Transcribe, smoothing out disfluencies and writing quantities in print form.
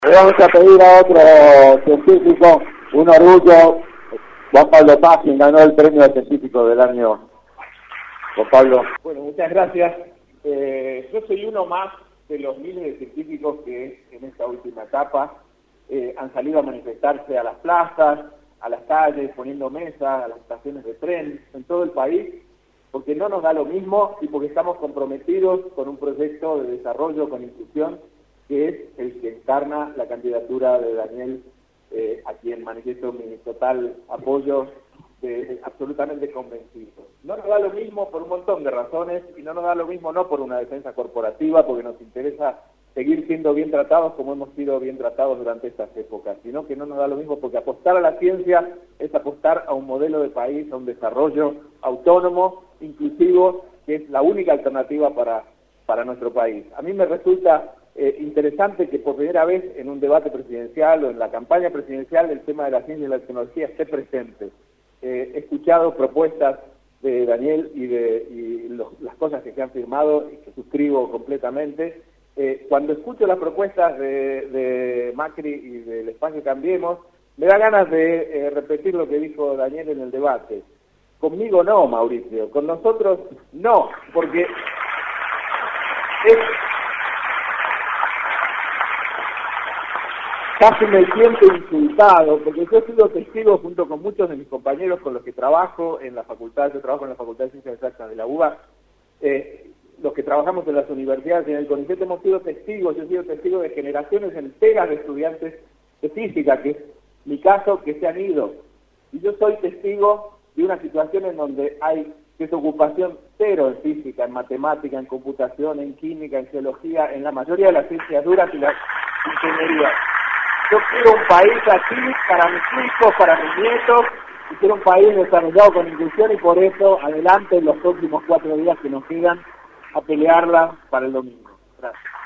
Le vamos a pedir a otro científico, un orgullo, Juan Pablo Paz, quien ganó el premio científico del año. Juan Pablo. Bueno, muchas gracias. Yo soy uno más de los miles de científicos que en esta última etapa han salido a manifestarse a las plazas, a las calles, poniendo mesas, a las estaciones de tren, en todo el país, porque no nos da lo mismo y porque estamos comprometidos con un proyecto de desarrollo con inclusión que es el que encarna la candidatura de Daniel, a quien manifiesto mi total apoyo, absolutamente convencido. No nos da lo mismo por un montón de razones, y no nos da lo mismo no por una defensa corporativa, porque nos interesa seguir siendo bien tratados como hemos sido bien tratados durante estas épocas, sino que no nos da lo mismo porque apostar a la ciencia es apostar a un modelo de país, a un desarrollo autónomo, inclusivo, que es la única alternativa para nuestro país. A mí me resulta interesante que por primera vez en un debate presidencial o en la campaña presidencial el tema de la ciencia y la tecnología esté presente. He escuchado propuestas de Daniel y las cosas que se han firmado y que suscribo completamente. Cuando escucho las propuestas de Macri y del Espacio Cambiemos, me da ganas de repetir lo que dijo Daniel en el debate. Conmigo no, Mauricio, con nosotros no, porque casi me siento insultado, porque yo he sido testigo junto con muchos de mis compañeros con los que trabajo en la facultad, yo trabajo en la Facultad de Ciencias Exactas de la UBA, los que trabajamos en las universidades y en el CONICET hemos sido testigos, yo he sido testigo de generaciones enteras de estudiantes de física, que es mi caso, que se han ido. Y yo soy testigo de una situación en donde hay desocupación cero en física, en matemática, en computación, en química, en geología, en la mayoría de las ciencias duras y la ingeniería. Yo quiero un país así para mis hijos, para mis nietos, y quiero un país desarrollado con inclusión, y por eso adelante en los próximos 4 días que nos quedan a pelearla para el domingo. Gracias.